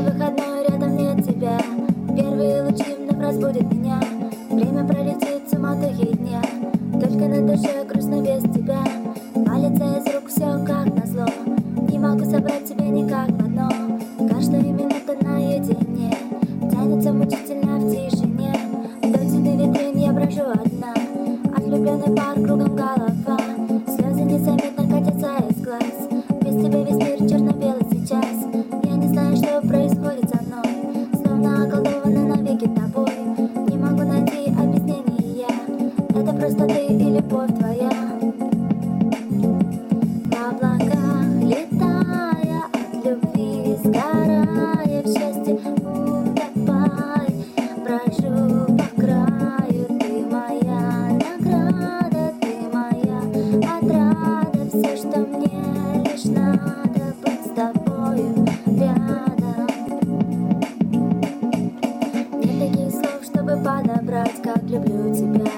выходной, рядом нет тебя. Первые лучи вновь разбудят меня. Время пролетит в суматохе дня. Только на душе грустно без тебя. Валится из рук все как назло. Не могу собрать тебя никак в одно. Каждая минута наедине тянется мучительно в тишине. Вдоль стены витрин я брожу одна. Отлюбленный пар, кругом голова. Слезы незаметно катятся из глаз. Без тебя весь мир черно-белый сейчас. Я не знаю, что происходит со мной. Словно околдована навеки тобой. Не могу найти объяснения. Это просто ты и любовь твоя. В облаках летая от любви, сгорая в счастье, утопай. Брожу по краю, ты моя награда, ты моя отрада. Все, что мне лишь надо, быть с тобою рядом. Нет таких слов, чтобы подобрать, как люблю тебя.